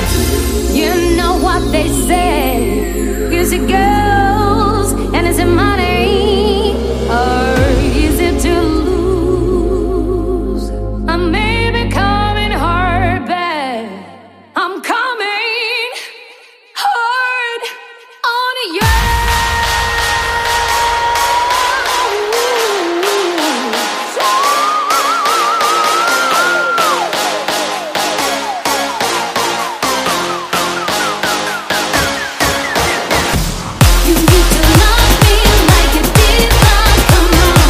You know what they say. Is it girls and is it money? Or is it to lose? I may be coming hard, but I'm coming hard on you. You need to love me like you did love, come on.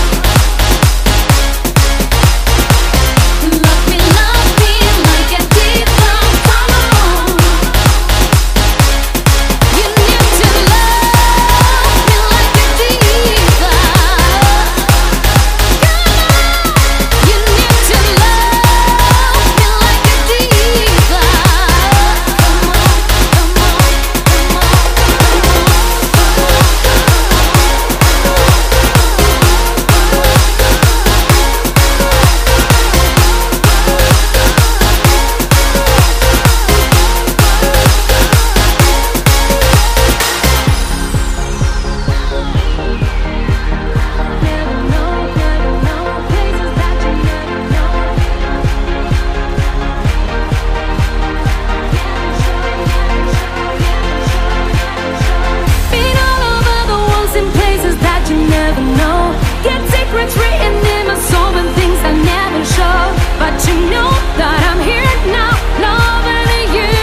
Love me like you did love, come on. You need to love me like you did love. Come on. You need to love me like you did love. Come on, come on, come on, been all over the ones in places that you never know. Get secrets written in my soul and things I never show. But you know that I'm here now, loving you.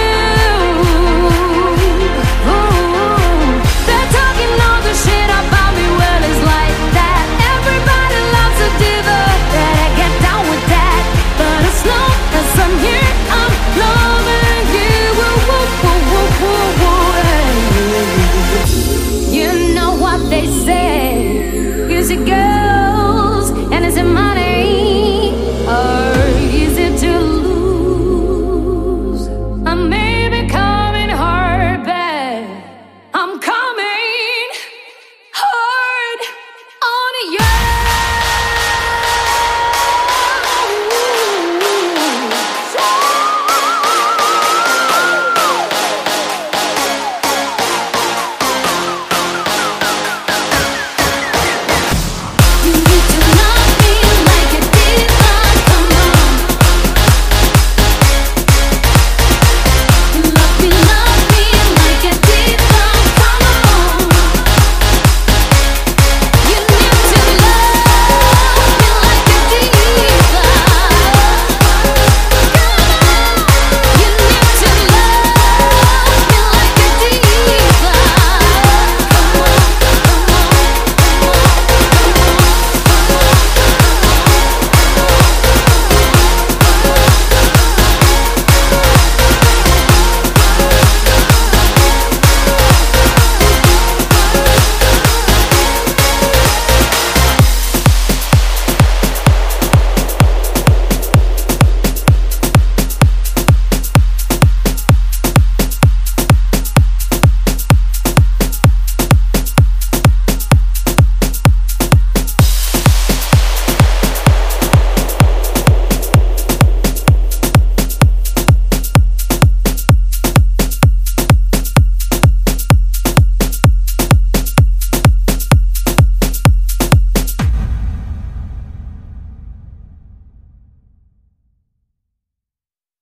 Ooh. They're talking all the shit about me, well it's like that. Everybody loves a diva, better get down with that. But as long as I'm here, I'm loving you. Woo, woo, woo, woo, woo, woo, hey. You know what they say. Is it girls and is it money?